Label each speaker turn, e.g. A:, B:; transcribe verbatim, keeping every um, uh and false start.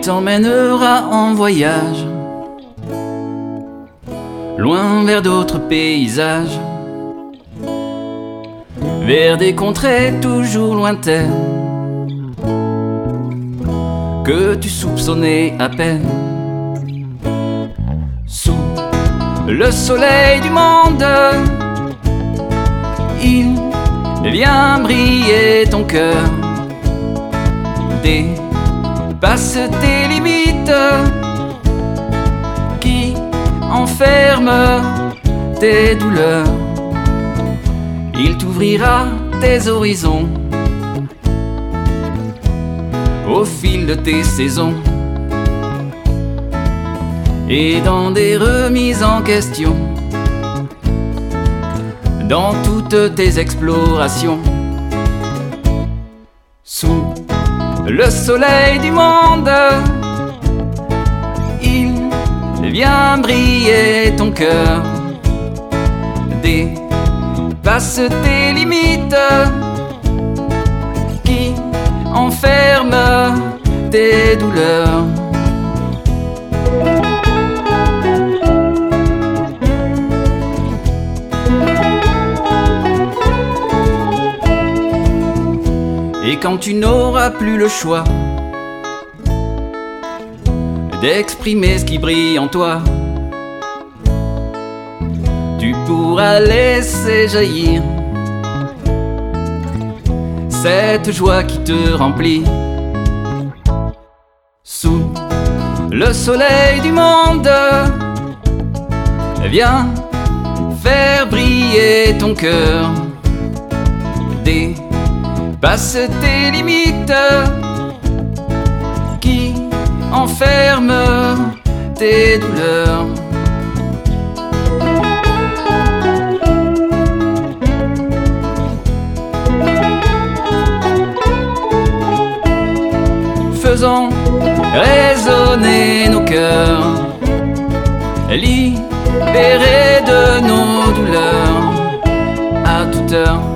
A: Il t'emmènera en voyage, loin vers d'autres paysages, vers des contrées toujours lointaines, que tu soupçonnais à peine. Sous le soleil du monde, il vient briller ton cœur. Dépasse tes limites qui enferment tes douleurs. Il t'ouvrira tes horizons au fil de tes saisons et dans des remises en question, dans toutes tes explorations. Sous le soleil du monde, il vient briller ton cœur. Dépasse tes limites qui enferment tes douleurs. Et quand tu n'auras plus le choix d'exprimer ce qui brille en toi, tu pourras laisser jaillir cette joie qui te remplit. Sous le soleil du monde, viens faire briller ton cœur. Dépasse tes limites qui enferment tes douleurs. Faisons résonner nos cœurs, libérés de nos douleurs à toute heure.